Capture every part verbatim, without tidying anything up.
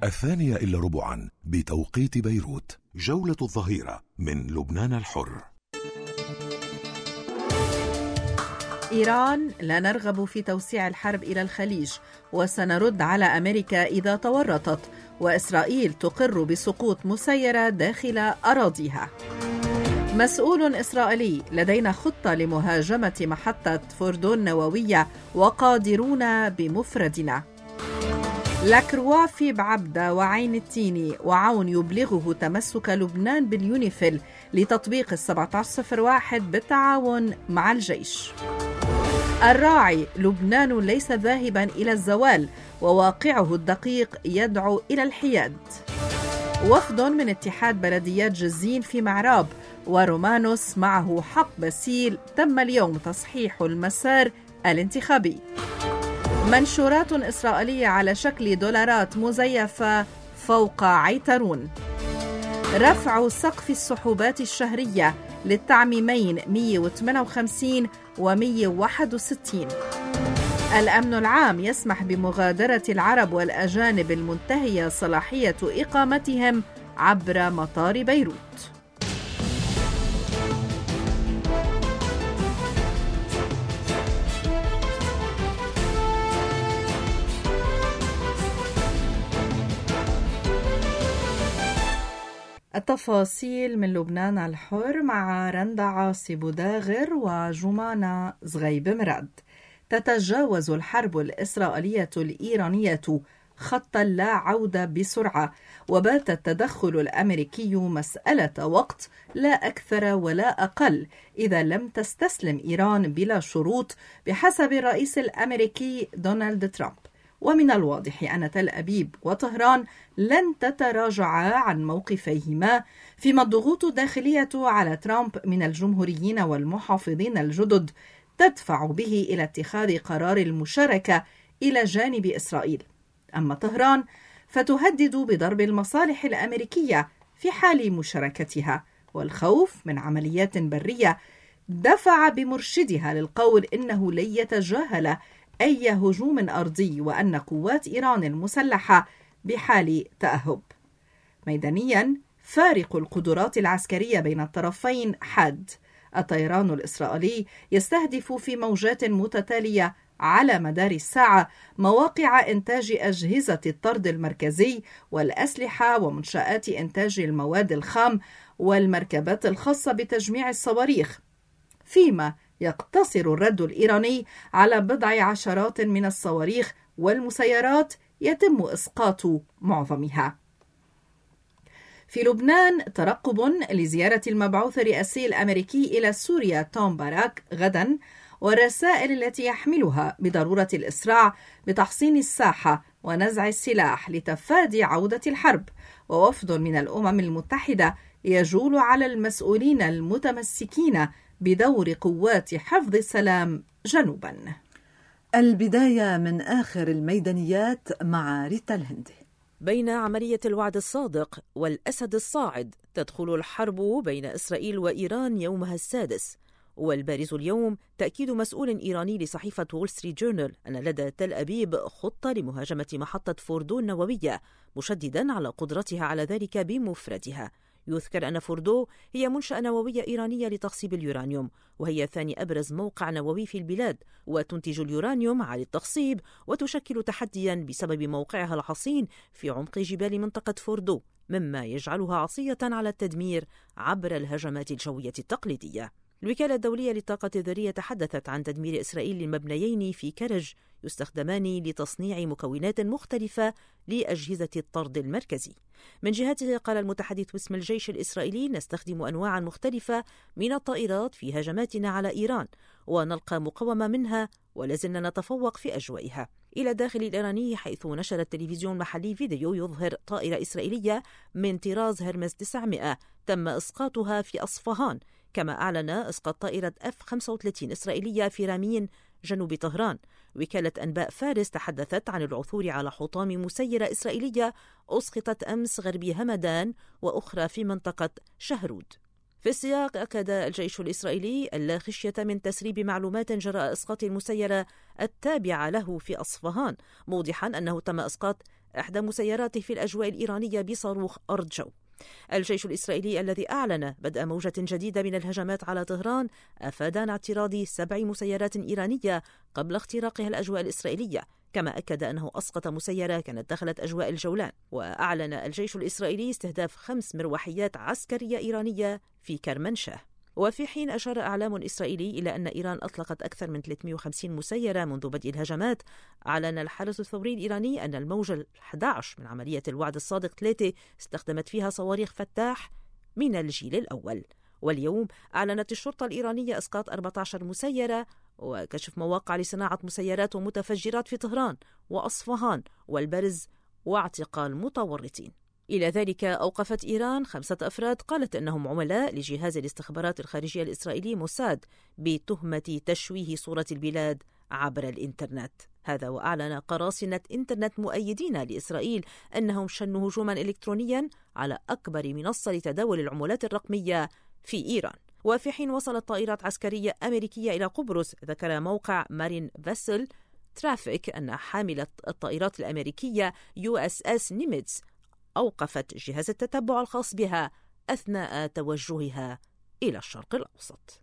الثانية إلا ربعا بتوقيت بيروت. جولة الظهيرة من لبنان الحر. إيران: لا نرغب في توسيع الحرب إلى الخليج، وسنرد على أمريكا إذا تورطت، وإسرائيل تقر بسقوط مسيرة داخل أراضيها. مسؤول إسرائيلي: لدينا خطة لمهاجمة محطة فوردو النووية وقادرون بمفردنا. لاكروا في بعبدة وعين التيني وعون يبلغه تمسك لبنان باليونيفيل لتطبيق السبعة عشر صفر واحد بالتعاون مع الجيش. الراعي: لبنان ليس ذاهبا إلى الزوال، وواقعه الدقيق يدعو إلى الحياد. وفد من اتحاد بلديات جزين في معراب ورومانوس معه حق بسيل تم اليوم تصحيح المسار الانتخابي. منشورات إسرائيلية على شكل دولارات مزيفة فوق عيترون. رفع سقف السحوبات الشهرية للتعميمين مئة وثمانية وخمسين ومئة وواحد وستين. الأمن العام يسمح بمغادرة العرب والأجانب المنتهية صلاحية إقامتهم عبر مطار بيروت. التفاصيل من لبنان الحر مع رندا عاصي بوداغر وجمانة زغيب مراد. تتجاوز الحرب الإسرائيلية الإيرانية خط لا عودة بسرعة، وبات التدخل الأمريكي مسألة وقت لا أكثر ولا أقل إذا لم تستسلم إيران بلا شروط بحسب الرئيس الأمريكي دونالد ترامب. ومن الواضح أن تل أبيب وطهران لن تتراجعا عن موقفيهما، فيما الضغوط الداخلية على ترامب من الجمهوريين والمحافظين الجدد تدفع به إلى اتخاذ قرار المشاركة إلى جانب إسرائيل. أما طهران فتهدد بضرب المصالح الأمريكية في حال مشاركتها، والخوف من عمليات برية دفع بمرشدها للقول إنه لن يتجاهل أي هجوم أرضي، وأن قوات إيران المسلحة بحال تأهب. ميدانياً فارق القدرات العسكرية بين الطرفين حاد. الطيران الإسرائيلي يستهدف في موجات متتالية على مدار الساعة مواقع إنتاج أجهزة الطرد المركزي والأسلحة ومنشآت إنتاج المواد الخام والمركبات الخاصة بتجميع الصواريخ، فيما يقتصر الرد الإيراني على بضع عشرات من الصواريخ والمسيرات يتم إسقاط معظمها. في لبنان ترقب لزيارة المبعوث الرئاسي الأمريكي إلى سوريا توم باراك غدا، والرسائل التي يحملها بضرورة الإسراع بتحصين الساحة ونزع السلاح لتفادي عودة الحرب. ووفد من الأمم المتحدة يجول على المسؤولين المتمسكين بدور قوات حفظ السلام جنوبا. البداية من آخر الميدانيات مع ريتا الهندي. بين عملية الوعد الصادق والأسد الصاعد تدخل الحرب بين إسرائيل وإيران يومها السادس، والبارز اليوم تأكيد مسؤول إيراني لصحيفة وول ستريت جورنال أن لدى تل أبيب خطة لمهاجمة محطة فوردو النووية، مشددا على قدرتها على ذلك بمفردها. يذكر أن فوردو هي منشأة نووية إيرانية لتخصيب اليورانيوم، وهي ثاني أبرز موقع نووي في البلاد، وتنتج اليورانيوم عالي التخصيب، وتشكل تحديا بسبب موقعها الحصين في عمق جبال منطقة فوردو، مما يجعلها عصية على التدمير عبر الهجمات الجوية التقليدية. الوكالة الدولية للطاقة الذرية تحدثت عن تدمير إسرائيل لمبنيين في كرج يستخدمان لتصنيع مكونات مختلفة لأجهزة الطرد المركزي. من جهته قال المتحدث باسم الجيش الإسرائيلي: نستخدم أنواعا مختلفة من الطائرات في هجماتنا على إيران، ونلقى مقاومة منها ولازلنا نتفوق في أجوائها. إلى الداخل الإيراني، حيث نشر التلفزيون المحلي فيديو يظهر طائرة إسرائيلية من طراز هرمس تسعمائة تم إسقاطها في أصفهان، كما أعلن إسقاط طائرة إف خمسة وثلاثين إسرائيلية في رامين جنوب طهران. وكالة أنباء فارس تحدثت عن العثور على حطام مسيرة إسرائيلية أسقطت أمس غربي همدان وأخرى في منطقة شهرود. في السياق، أكد الجيش الإسرائيلي اللا خشية من تسريب معلومات جراء إسقاط المسيرة التابعة له في أصفهان، موضحا أنه تم إسقاط إحدى مسيراته في الأجواء الإيرانية بصاروخ أرض جو. الجيش الإسرائيلي الذي أعلن بدء موجة جديدة من الهجمات على طهران أفاد عن اعتراض سبع مسيرات إيرانية قبل اختراقها الأجواء الإسرائيلية، كما أكد أنه أسقط مسيرة كانت دخلت أجواء الجولان. وأعلن الجيش الإسرائيلي استهداف خمس مروحيات عسكرية إيرانية في كرمنشاه. وفي حين أشار إعلام إسرائيلي إلى أن إيران أطلقت أكثر من ثلاثمائة وخمسين مسيرة منذ بدء الهجمات، أعلن الحرس الثوري الإيراني أن الموجة الأحد عشر من عملية الوعد الصادق ثلاثة استخدمت فيها صواريخ فتاح من الجيل الأول. واليوم أعلنت الشرطة الإيرانية إسقاط أربعة عشر مسيرة وكشف مواقع لصناعة مسيرات ومتفجرات في طهران وأصفهان والبرز واعتقال متورطين. إلى ذلك أوقفت إيران خمسة أفراد قالت أنهم عملاء لجهاز الاستخبارات الخارجية الإسرائيلي موساد بتهمة تشويه صورة البلاد عبر الإنترنت. هذا وأعلن قراصنة إنترنت مؤيدين لإسرائيل أنهم شنوا هجوما إلكترونيا على أكبر منصة لتداول العملات الرقمية في إيران. وفي حين وصلت طائرات عسكرية أمريكية إلى قبرص، ذكر موقع مارين فيسل ترافيك أن حاملة الطائرات الأمريكية يو إس إس نيميتز أوقفت جهاز التتبع الخاص بها أثناء توجهها إلى الشرق الأوسط.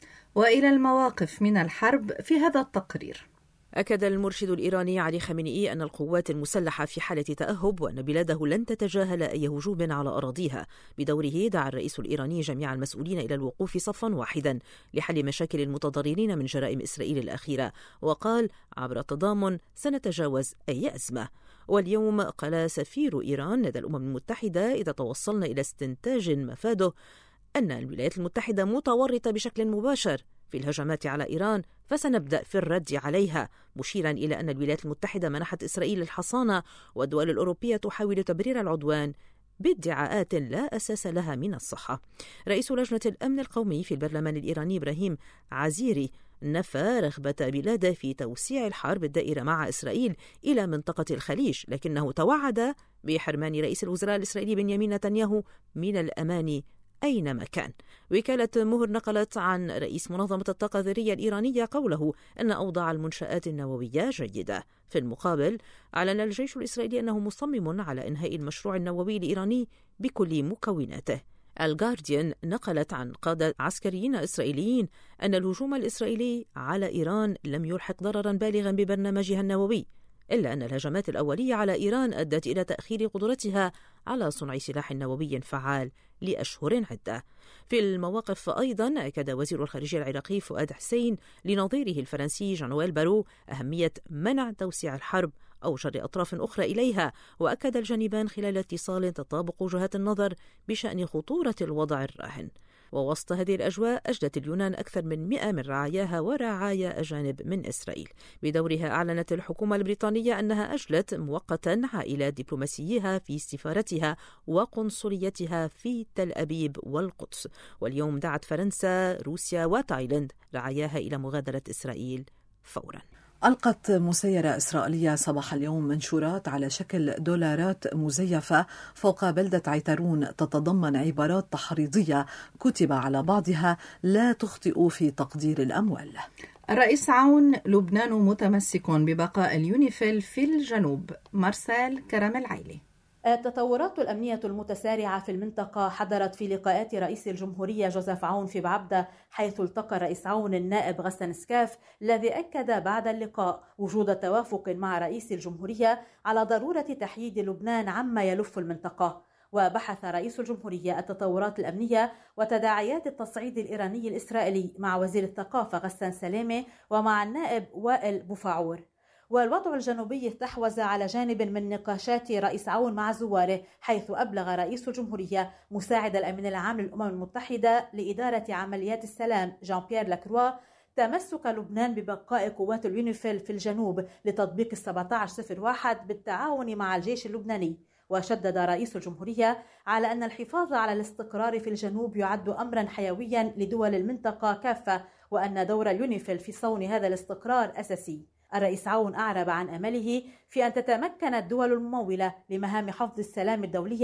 وإلى المواقف من الحرب في هذا التقرير. أكد المرشد الإيراني علي خامنئي أن القوات المسلحة في حالة تأهب وأن بلاده لن تتجاهل أي هجوم على أراضيها. بدوره دعا الرئيس الإيراني جميع المسؤولين إلى الوقوف صفا واحدا لحل مشاكل المتضررين من جرائم إسرائيل الأخيرة، وقال عبر التضامن سنتجاوز أي أزمة. واليوم قال سفير إيران لدى الأمم المتحدة إذا توصلنا إلى استنتاج مفاده أن الولايات المتحدة متورطة بشكل مباشر في الهجمات على إيران فسنبدأ في الرد عليها، مشيرا إلى أن الولايات المتحدة منحت إسرائيل الحصانة والدول الأوروبية تحاول تبرير العدوان بادعاءات لا أساس لها من الصحة. رئيس لجنة الأمن القومي في البرلمان الإيراني إبراهيم عزيري نفى رغبة بلاده في توسيع الحرب الدائرة مع إسرائيل إلى منطقة الخليج، لكنه توعد بحرمان رئيس الوزراء الإسرائيلي بنيامين نتنياهو من الأمان أينما كان. وكالة مهر نقلت عن رئيس منظمة الطاقة الذرية الإيرانية قوله أن أوضاع المنشآت النووية جيدة. في المقابل أعلن الجيش الإسرائيلي أنه مصمم على إنهاء المشروع النووي الإيراني بكل مكوناته. الجارديان نقلت عن قادة عسكريين إسرائيليين أن الهجوم الإسرائيلي على إيران لم يلحق ضررا بالغا ببرنامجها النووي، إلا أن الهجمات الأولية على إيران أدت إلى تأخير قدرتها على صنع سلاح نووي فعال لأشهر عدة. في المواقف أيضا أكد وزير الخارجية العراقي فؤاد حسين لنظيره الفرنسي جانويل بارو أهمية منع توسيع الحرب أو جر أطراف أخرى إليها، وأكد الجانبان خلال اتصال تطابق وجهات النظر بشأن خطورة الوضع الراهن. ووسط هذه الأجواء أجلت اليونان أكثر من مئة من رعاياها ورعايا أجانب من إسرائيل. بدورها أعلنت الحكومة البريطانية أنها أجلت مؤقتا عائلات دبلوماسيها في سفارتها وقنصليتها في تل أبيب والقدس. واليوم دعت فرنسا روسيا وتايلاند رعاياها إلى مغادرة إسرائيل فورا. ألقت مسيرة إسرائيلية صباح اليوم منشورات على شكل دولارات مزيفة فوق بلدة عيترون تتضمن عبارات تحريضية كتب على بعضها لا تخطئوا في تقدير الأموال. الرئيس عون لبنان متمسك ببقاء اليونيفيل في الجنوب. مارسيل كرم العيلي. التطورات الأمنية المتسارعة في المنطقة حضرت في لقاءات رئيس الجمهورية جوزيف عون في بعبدة، حيث التقى الرئيس عون النائب غسان سكاف، الذي أكد بعد اللقاء وجود توافق مع رئيس الجمهورية على ضرورة تحييد لبنان عما يلف المنطقة. وبحث رئيس الجمهورية التطورات الأمنية وتداعيات التصعيد الإيراني الإسرائيلي مع وزير الثقافة غسان سلامة ومع النائب وائل بوفعور. والوضع الجنوبي استحوذ على جانب من نقاشات رئيس عون مع زواره، حيث أبلغ رئيس الجمهورية مساعد الأمين العام للأمم المتحدة لإدارة عمليات السلام جان بيير لاكروا تمسك لبنان ببقاء قوات اليونيفيل في الجنوب لتطبيق سبعة عشر صفر واحد بالتعاون مع الجيش اللبناني. وشدد رئيس الجمهورية على أن الحفاظ على الاستقرار في الجنوب يعد أمرا حيويا لدول المنطقة كافة، وأن دور اليونيفيل في صون هذا الاستقرار أساسي. الرئيس عون أعرب عن أمله في أن تتمكن الدول الممولة لمهام حفظ السلام الدولية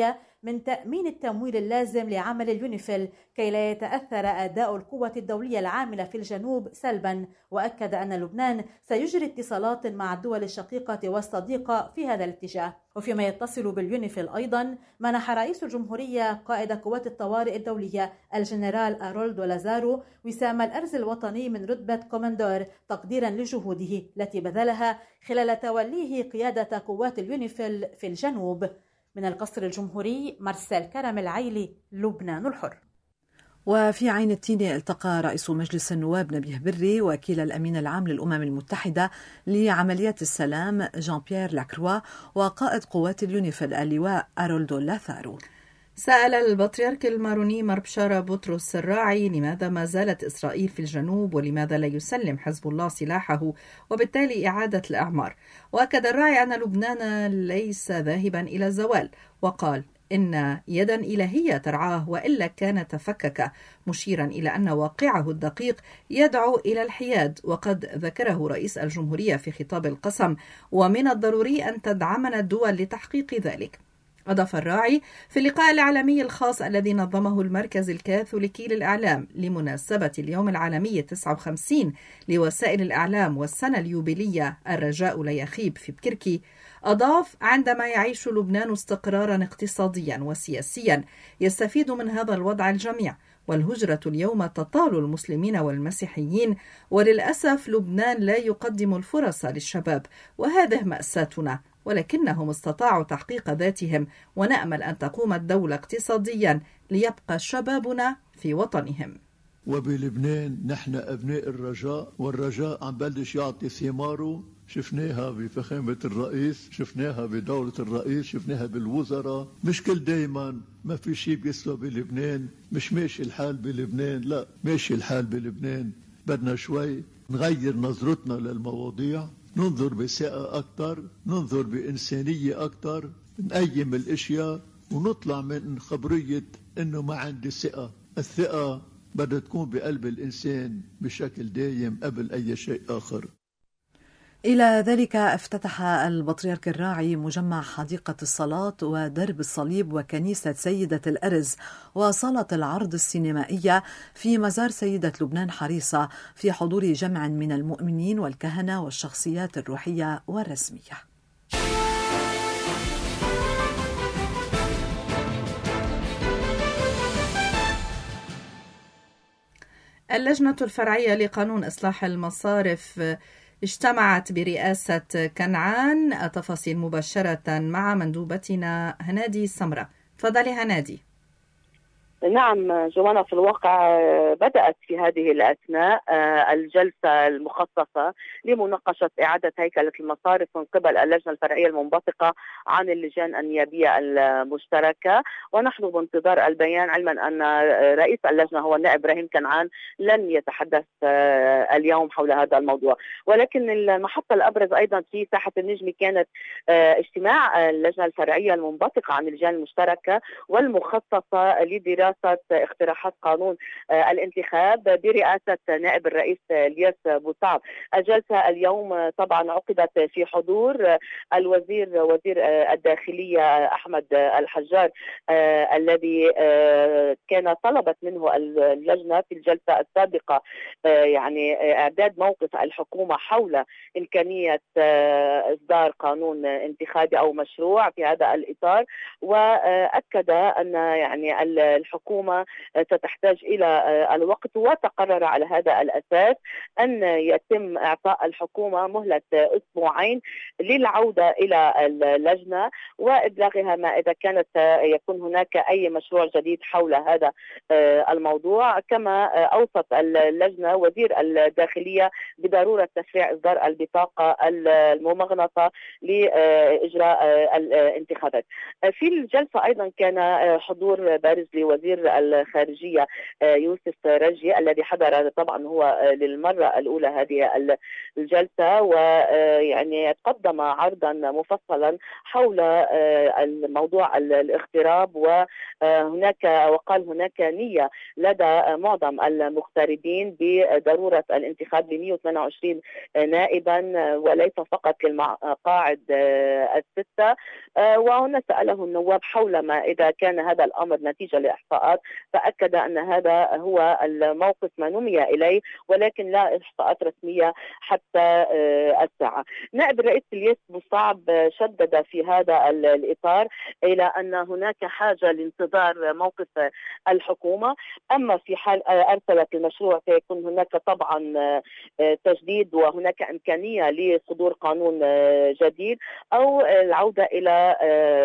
من تأمين التمويل اللازم لعمل اليونيفيل كي لا يتأثر أداء القوة الدولية العاملة في الجنوب سلبا. وأكد أن لبنان سيجري اتصالات مع الدول الشقيقة والصديقة في هذا الاتجاه. وفيما يتصل باليونيفيل أيضا، منح رئيس الجمهورية قائد قوات الطوارئ الدولية الجنرال أرولدو لازارو وسام الأرز الوطني من رتبة كومندور تقديرا لجهوده التي بذلها خلال توليه قيادة قوات اليونيفيل في الجنوب. من القصر الجمهوري، مارسيل كرم العيلي، لبنان الحر. وفي عين التينة التقى رئيس مجلس النواب نبيه بري وكيل الأمين العام للأمم المتحدة لعمليات السلام جان بيير لاكروا وقائد قوات اليونيفيل اللواء أرولدو لاثارو. سأل البطريرك الماروني مربشارة بطرس الراعي لماذا ما زالت إسرائيل في الجنوب ولماذا لا يسلم حزب الله سلاحه وبالتالي إعادة الأعمار. وأكد الراعي أن لبنان ليس ذاهبا إلى الزوال، وقال إن يدا إلهية ترعاه وإلا كان تفكك، مشيرا إلى أن واقعه الدقيق يدعو إلى الحياد. وقد ذكره رئيس الجمهورية في خطاب القسم ومن الضروري أن تدعمنا الدول لتحقيق ذلك. أضاف الراعي في اللقاء الإعلامي الخاص الذي نظمه المركز الكاثوليكي للإعلام لمناسبة اليوم العالمي تسعة وخمسين لوسائل الإعلام والسنة اليوبيلية الرجاء لا يخيب في بكركي، أضاف عندما يعيش لبنان استقرارا اقتصاديا وسياسيا يستفيد من هذا الوضع الجميع، والهجرة اليوم تطال المسلمين والمسيحيين، وللأسف لبنان لا يقدم الفرص للشباب، وهذه مأساتنا، ولكنهم استطاعوا تحقيق ذاتهم، ونأمل أن تقوم الدولة اقتصاديا ليبقى شبابنا في وطنهم. وبلبنان نحن أبناء الرجاء، والرجاء عم بلش يعطي ثماره. شفناها بفخامة الرئيس، شفناها بدولة الرئيس، شفناها بالوزراء. مش كل دايما ما في شيء بيسوى بلبنان، مش ماشي الحال بلبنان، لا ماشي الحال بلبنان. بدنا شوي نغير نظرتنا للمواضيع، ننظر بثقة أكتر، ننظر بإنسانية أكتر، نقيم الأشياء ونطلع من خبرية إنه ما عندي ثقة. الثقة بدها تكون بقلب الإنسان بشكل دايم قبل أي شيء آخر. إلى ذلك افتتح البطريرك الراعي مجمع حديقة الصلاة ودرب الصليب وكنيسة سيدة الأرز وصالة العرض السينمائية في مزار سيدة لبنان حريصة في حضور جمع من المؤمنين والكهنة والشخصيات الروحية والرسمية. اللجنة الفرعية لقانون إصلاح المصارف اجتمعت برئاسة كنعان. التفاصيل مباشرة مع مندوبتنا هنادي سمرة. تفضلي هنادي. نعم جوانا، في الواقع بدأت في هذه الأثناء الجلسة المخصصة لمناقشة إعادة هيكلة المصارف من قبل اللجنة الفرعية المنبثقة عن اللجان النيابية المشتركة، ونحن بانتظار البيان، علما أن رئيس اللجنة هو النائب إبراهيم كنعان لن يتحدث اليوم حول هذا الموضوع. ولكن المحطة الأبرز أيضا في ساحة النجم كانت اجتماع اللجنة الفرعية المنبثقة عن اللجان المشتركة والمخصصة لدراسة اقتراحات قانون الانتخاب برئاسة نائب الرئيس الياس بوصعب. الجلسة اليوم طبعا عقدت في حضور الوزير وزير الداخلية أحمد الحجار، الذي كان طلبت منه اللجنة في الجلسة السابقة يعني إعداد موقف الحكومة حول إمكانية إصدار قانون انتخابي أو مشروع في هذا الإطار، وأكد أن يعني الحكومة ستحتاج إلى الوقت، وتقرر على هذا الأساس أن يتم إعطاء الحكومة مهلة أسبوعين للعودة إلى اللجنة وإبلاغها ما إذا كانت يكون هناك أي مشروع جديد حول هذا الموضوع. كما أوصت اللجنة وزير الداخلية بضرورة تسريع إصدار البطاقة الممغنطة لإجراء الانتخابات. في الجلسة أيضا كان حضور بارز لوزير وزير الخارجية يوسف رجي الذي حضر طبعا هو للمرة الأولى هذه الجلسة، ويعني قدم عرضا مفصلا حول الموضوع الاغتراب، وهناك وقال هناك نية لدى معظم المغتربين بضرورة الانتخاب ل مئة وثمانية وعشرين نائبا وليس فقط للمقاعد الستة. وهنا سأله النواب حول ما إذا كان هذا الأمر نتيجة لإحصاءات، فأكد أن هذا هو الموقف ما نمي إليه ولكن لا إحصاءات رسمية حتى الساعة. نائب الرئيس الياس بوصعب شدد في هذا الإطار إلى أن هناك حاجة لانتظار موقف الحكومة، أما في حال أرسلت المشروع سيكون هناك طبعا تجديد وهناك إمكانية لصدور قانون جديد أو العودة إلى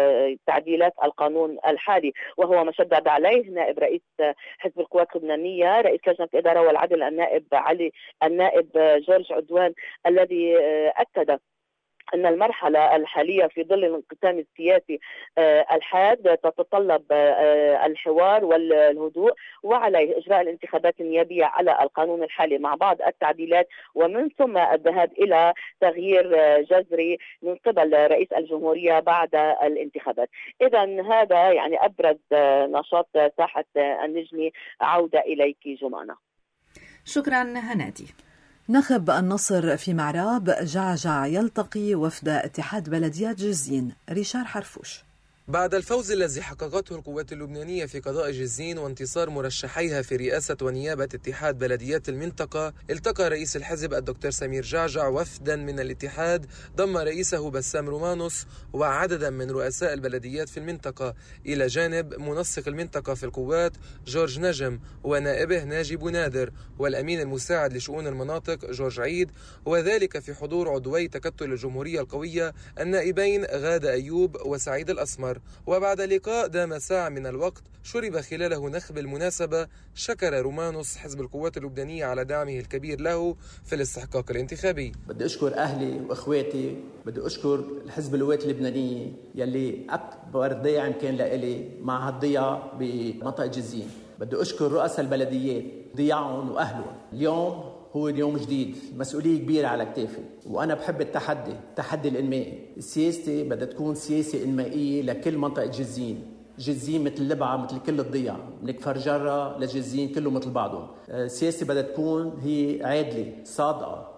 تعديلات القانون الحالي، وهو ما شدد عليه نائب رئيس حزب القوات اللبنانية رئيس لجنة الإدارة والعدل النائب علي النائب جورج عدوان، الذي أكد أن المرحلة الحالية في ظل الانقسام السياسي الحاد تتطلب الحوار والهدوء، وعليه إجراء الانتخابات النيابية على القانون الحالي مع بعض التعديلات، ومن ثم الذهاب إلى تغيير جذري من قبل رئيس الجمهورية بعد الانتخابات. إذن هذا يعني أبرز نشاط ساحة النجمي. عودة إليك جمانة. شكرا هنادي. نخب النصر في معراب جعجع يلتقي وفد اتحاد بلديات جزين. ريشار حرفوش. بعد الفوز الذي حققته القوات اللبنانية في قضاء جزين وانتصار مرشحيها في رئاسة ونيابة اتحاد بلديات المنطقة، التقى رئيس الحزب الدكتور سمير جعجع وفدا من الاتحاد ضم رئيسه بسام رومانوس وعددا من رؤساء البلديات في المنطقة، إلى جانب منسق المنطقة في القوات جورج نجم ونائبه ناجي بونادر والأمين المساعد لشؤون المناطق جورج عيد، وذلك في حضور عضوي تكتل الجمهورية القوية النائبين غادة أيوب وسعيد الأسمر. وبعد لقاء دام ساعة من الوقت شرب خلاله نخب المناسبة، شكر رومانوس حزب القوات اللبنانية على دعمه الكبير له في الاستحقاق الانتخابي. بدي أشكر أهلي وإخواتي، بدي أشكر الحزب القوات اللبنانية يلي أكبر داعم كان لإلي مع هالضياع بمنطقة جزين. بدي أشكر رؤساء البلديات ضياعهم وأهلهم. اليوم هو اليوم جديد، مسؤولية كبيرة على كتافي، وأنا بحب التحدي، التحدي الإنمائي. سياستي بدها تكون سياسة إنمائية لكل منطقة جزين. جزين مثل لبعة مثل كل الضياع، من كفر جرة لجزين كله مثل بعضهم. سياستي بدها تكون هي عادلة، صادقة،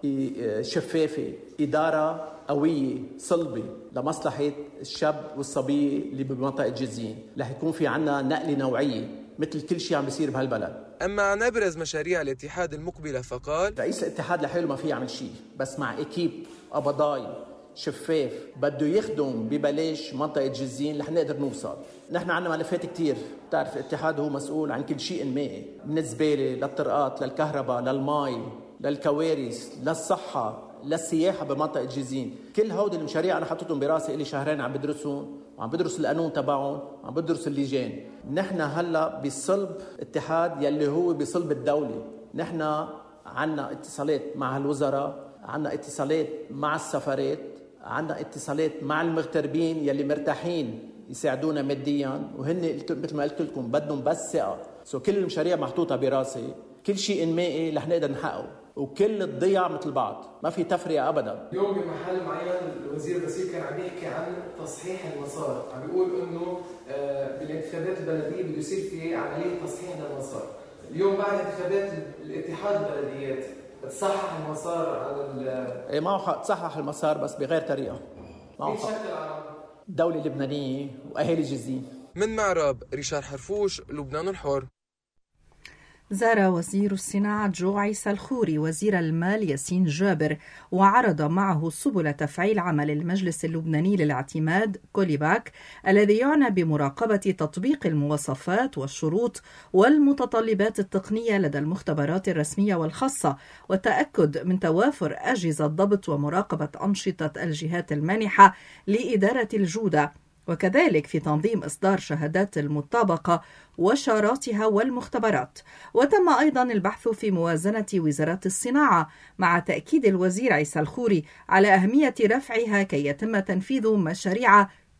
شفافة، إدارة قوية صلبة لمصلحة الشاب والصبية اللي بمنطقة جزين. رح يكون في عنا نقلة نوعية مثل كل شيء عم بيصير بهالبلد. أما عن أبرز مشاريع الاتحاد المقبلة فقال: رئيس الاتحاد لحاله ما فيه يعمل شيء، بس مع إكيب قبضاي شفاف بده يخدم ببلاش منطقة جزين رح نقدر نوصل. نحن عنا ملفات كتير، بتعرف الاتحاد هو مسؤول عن كل شيء إنمائي، من الزبالة للطرقات للكهرباء للماء للكوارث للصحة للسياحة بمنطقة جزين. كل هودي المشاريع أنا حطيتهم براسي، إلي شهرين عم بدرسهم وعم بدرس القانون تبعهم وعم بدرس اللجان. نحن هلا بصلب اتحاد يلي هو بصلب الدولة. نحن عنا اتصالات مع الوزراء، عنا اتصالات مع السفارات، عنا اتصالات مع المغتربين يلي مرتاحين يساعدونا ماديا، وهن مثل ما قلت لكم بدهم بس ثقة. سو كل المشاريع محطوطة براسي، كل شيء انمائي رح نقدر نحققه، وكل الضيع مثل بعض، ما في تفرقة أبدا. اليوم بمحل معين الوزير بسيط كان عم يحكي عن تصحيح المسار، عم بيقول إنه بالانتخابات البلدية بده يصير في عملية تصحيح للمسار. اليوم بعد انتخابات الاتحاد البلديات بتصحح المسار على ال إيه ما هو تصحح المسار بس بغير طريقة. ما هو دولة لبنانية وأهالي جزين. من معراب ريشار حرفوش، لبنان الحر. زار وزير الصناعة جو عيسى الخوري وزير المال ياسين جابر، وعرض معه سبل تفعيل عمل المجلس اللبناني للاعتماد كوليباك الذي يعنى بمراقبة تطبيق المواصفات والشروط والمتطلبات التقنية لدى المختبرات الرسمية والخاصة، والتأكد من توافر أجهزة ضبط ومراقبة أنشطة الجهات المانحة لإدارة الجودة، وكذلك في تنظيم إصدار شهادات المطابقة وشاراتها والمختبرات. وتم أيضا البحث في موازنة وزارات الصناعة، مع تأكيد الوزير عيسى الخوري على أهمية رفعها كي يتم تنفيذ مشاريع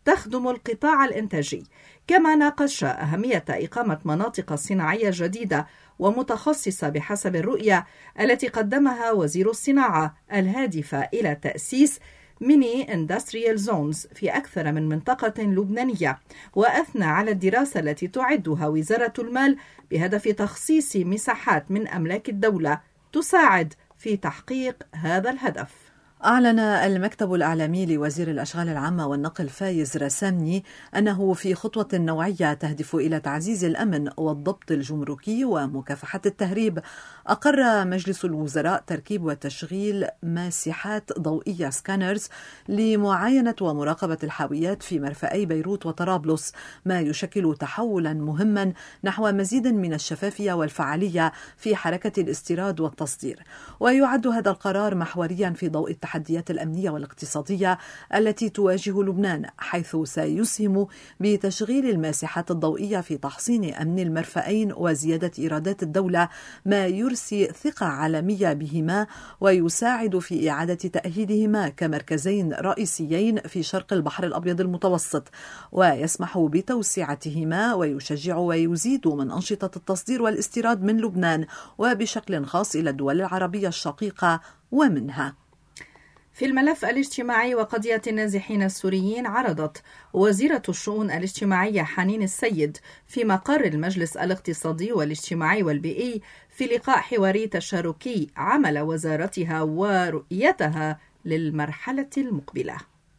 تخدم القطاع الإنتاجي. كما ناقش أهمية إقامة مناطق صناعية جديدة ومتخصصة بحسب الرؤية التي قدمها وزير الصناعة الهادفة إلى تأسيس ميني اندستريال زونز في أكثر من منطقة لبنانية، وأثنى على الدراسة التي تعدها وزارة المال بهدف تخصيص مساحات من أملاك الدولة تساعد في تحقيق هذا الهدف. أعلن المكتب الإعلامي لوزير الأشغال العامة والنقل فايز رسامني أنه في خطوة نوعية تهدف إلى تعزيز الأمن والضبط الجمركي ومكافحة التهريب، أقر مجلس الوزراء تركيب وتشغيل ماسحات ضوئية سكانرز لمعاينة ومراقبة الحاويات في مرفأي بيروت وطرابلس، ما يشكل تحولا مهما نحو مزيد من الشفافية والفعالية في حركة الاستيراد والتصدير. ويعد هذا القرار محوريا في ضوء التحديات الأمنية والاقتصادية التي تواجه لبنان، حيث سيسهم بتشغيل الماسحات الضوئية في تحصين أمن المرفأين وزيادة إيرادات الدولة، ما يرسي ثقة عالمية بهما ويساعد في إعادة تأهيلهما كمركزين رئيسيين في شرق البحر الأبيض المتوسط، ويسمح بتوسعتهما ويشجع ويزيد من أنشطة التصدير والاستيراد من لبنان وبشكل خاص إلى الدول العربية الشقيقة ومنها. في الملف الاجتماعي وقضية النازحين السوريين، عرضت وزيرة الشؤون الاجتماعية حنين السيد في مقر المجلس الاقتصادي والاجتماعي والبيئي في لقاء حواري تشاركي عمل وزارتها ورؤيتها للمرحلة المقبلة.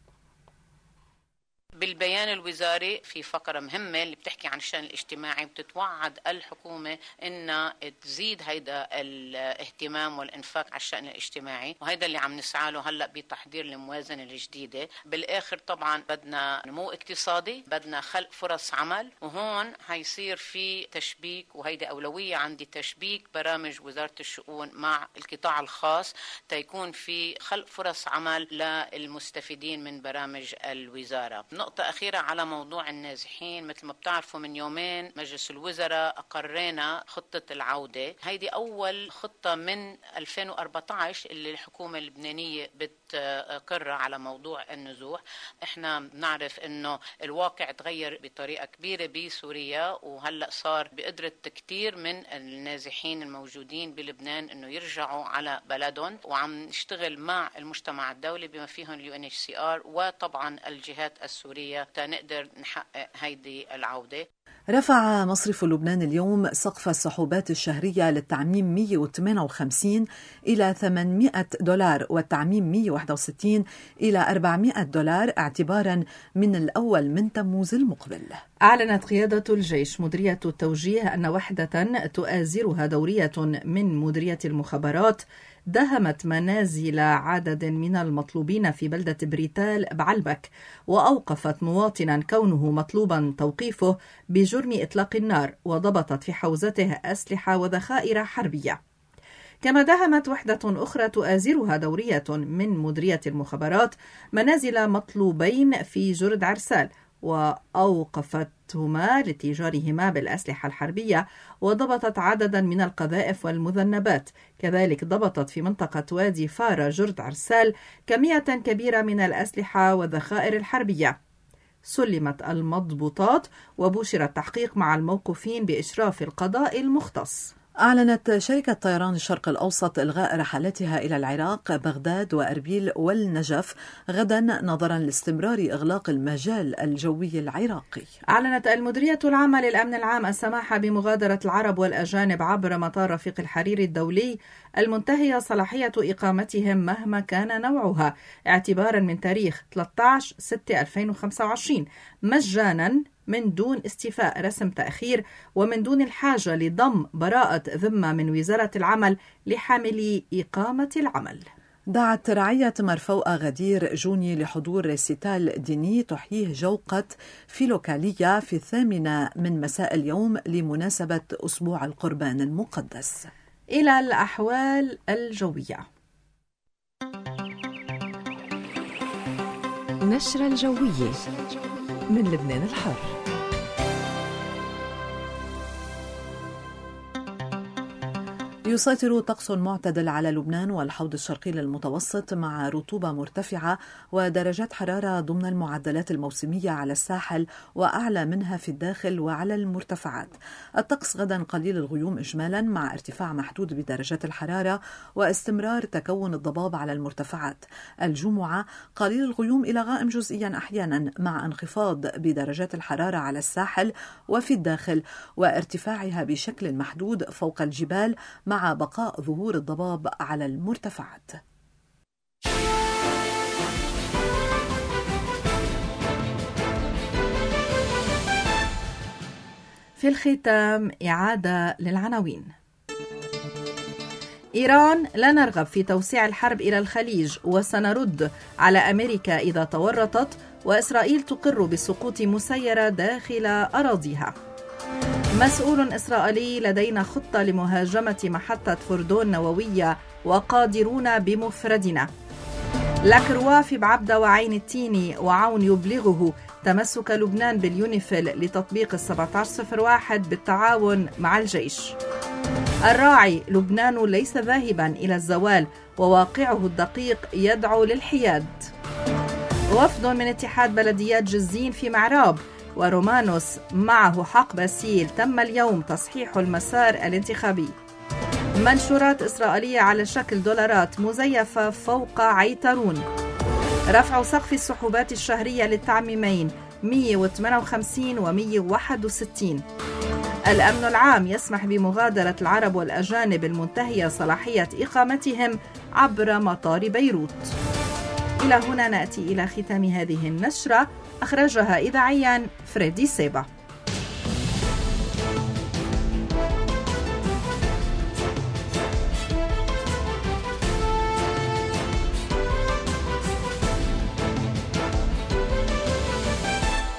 بالبيان الوزاري في فقرة مهمة اللي بتحكي عن الشأن الاجتماعي، بتتوعد الحكومة إن تزيد هيدا الاهتمام والإنفاق على الشأن الاجتماعي، وهيدا اللي عم نسعى له هلأ بتحضير الموازنة الجديدة. بالآخر طبعا بدنا نمو اقتصادي، بدنا خلق فرص عمل، وهون هيصير في تشبيك، وهيدا أولوية عندي، تشبيك برامج وزارة الشؤون مع القطاع الخاص تيكون في خلق فرص عمل للمستفيدين من برامج الوزارة. نقطة أخيرة على موضوع النازحين، مثل ما بتعرفوا من يومين مجلس الوزراء أقرينا خطة العودة. هيدي أول خطة من ألفين وأربعة عشر اللي الحكومة اللبنانية بتقرها على موضوع النزوح. احنا بنعرف انه الواقع تغير بطريقة كبيرة بسوريا، وهلأ صار بقدرة كتير من النازحين الموجودين بلبنان انه يرجعوا على بلدهم، وعم نشتغل مع المجتمع الدولي بما فيهم اليو ان اتش سي ار وطبعا الجهات السورية تنقدر نحقق هيدي العودة. رفع مصرف لبنان اليوم سقف السحوبات الشهرية للتعميم مئة وثمانية وخمسين إلى ثمانمئة دولار والتعميم مئة وواحد وستين إلى أربعمئة دولار اعتبارا من الأول من تموز المقبل. أعلنت قيادة الجيش مديرية التوجيه أن وحدة تؤازرها دورية من مديرية المخابرات دهمت منازل عدد من المطلوبين في بلدة بريتال بعلبك، وأوقفت مواطنا كونه مطلوبا توقيفه بجرم إطلاق النار، وضبطت في حوزته أسلحة وذخائر حربية. كما دهمت وحدة أخرى تؤازرها دورية من مديرية المخابرات منازل مطلوبين في جرد عرسال، وأوقفتهما لتجارهما بالأسلحة الحربية، وضبطت عددا من القذائف والمذنبات. كذلك ضبطت في منطقة وادي فارة جرد عرسال كمية كبيرة من الأسلحة والذخائر الحربية. سلمت المضبوطات وبشر التحقيق مع الموقوفين بإشراف القضاء المختص. أعلنت شركة طيران الشرق الأوسط إلغاء رحلاتها إلى العراق، بغداد وأربيل والنجف غدا نظرا لاستمرار إغلاق المجال الجوي العراقي. أعلنت المديرية العامة للأمن العام السماح بمغادرة العرب والأجانب عبر مطار رفيق الحريري الدولي المنتهية صلاحية إقامتهم مهما كان نوعها اعتبارا من تاريخ ثلاثة عشر ستة ألفين وخمسة وعشرين مجانا من دون استيفاء رسم تأخير، ومن دون الحاجة لضم براءة ذمة من وزارة العمل لحاملي إقامة العمل. دعت رعية مرفوقة غدير جوني لحضور ريسيتال ديني تحييه جوقة فيلوكالية في الثامنة من مساء اليوم لمناسبة أسبوع القربان المقدس. إلى الأحوال الجوية. نشرة الجوية من لبنان الحر. يسيطر طقس معتدل على لبنان والحوض الشرقي للمتوسط مع رطوبة مرتفعة ودرجات حرارة ضمن المعدلات الموسمية على الساحل وأعلى منها في الداخل وعلى المرتفعات. الطقس غدا قليل الغيوم إجمالا مع ارتفاع محدود بدرجات الحرارة واستمرار تكون الضباب على المرتفعات. الجمعة قليل الغيوم إلى غائم جزئيا أحيانا مع انخفاض بدرجات الحرارة على الساحل وفي الداخل وارتفاعها بشكل محدود فوق الجبال مع بقاء ظهور الضباب على المرتفعات. في الختام إعادة للعناوين. إيران لا نرغب في توسيع الحرب إلى الخليج وسنرد على أمريكا إذا تورطت، وإسرائيل تقر بسقوط مسيرة داخل أراضيها. مسؤول إسرائيلي لدينا خطة لمهاجمة محطة فردون نووية وقادرون بمفردنا. لاكروا في بعبدة وعين التيني وعون يبلغه تمسك لبنان باليونيفيل لتطبيق السبعة عشر صفر واحد بالتعاون مع الجيش. الراعي: لبنان ليس ذاهبا إلى الزوال وواقعه الدقيق يدعو للحياد. وفد من اتحاد بلديات جزين في معراب ورومانوس معه حق باسيل تم اليوم تصحيح المسار الانتخابي. منشورات إسرائيلية على شكل دولارات مزيفة فوق عيترون. رفع سقف السحوبات الشهرية للتعميمين مئة وثمانية وخمسين ومئة وواحد وستين. الأمن العام يسمح بمغادرة العرب والأجانب المنتهية صلاحية إقامتهم عبر مطار بيروت. إلى هنا نأتي إلى ختام هذه النشرة، أخرجها إذاعيا فريدي سيبا.